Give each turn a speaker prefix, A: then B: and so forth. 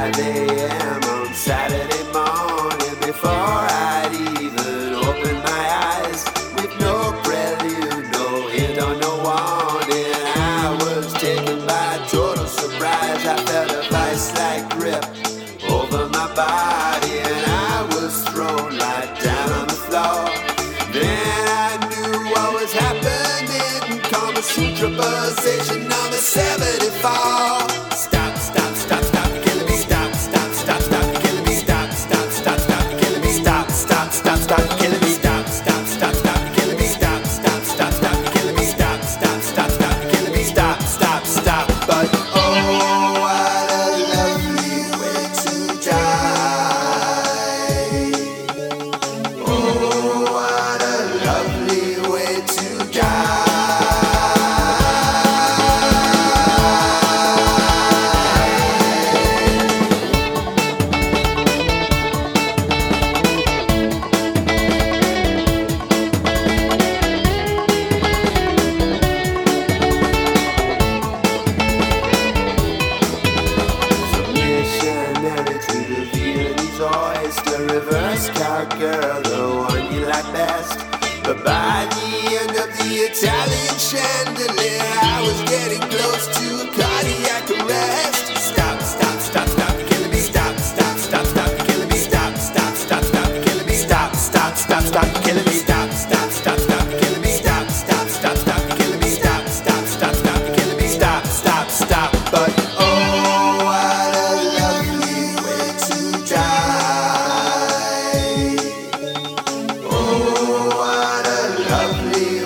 A: 5 a.m. on Saturday morning before I'd even open my eyes. With no prelude, no hint or no warning, I was taken by total surprise. I felt a vice-like grip over my body and I was thrown right down on the floor. Then I knew what was happening. Kama Sutra position number 74. Stop, stop, stop, stop, you're killing me. Stop, stop, stop, stop, you're killing me. Stop, stop, stop, stop, you're killing me. Stop, stop, stop, stop, you're killing me. Stop, stop, stop, stop, you're killing me. Stop, stop, stop, stop, you're killing me. Stop, stop, stop, stop, you're killing me. Stop, stop, stop. But oh, what a lovely way to die. Oh, what a lovely way to die. Missionary to the Viennese oyster, reverse cowgirl, the one you like best. But by the end of the Italian chandelier, I was getting close to a cardiac arrest. Stop, stop, stop, stop, you're killing me. Stop, stop, stop, stop, you're killing me. Stop, stop, stop, stop, you're killing me. Stop, stop, stop, stop, you're killing me. Stop, stop, stop, stop, you're killing me. Stop, stop, stop, stop, you're killing me. Stop, stop, stop, stop, you're killing me. Stop, stop, stop. But oh, what a lovely way to die. Oh, what a lovely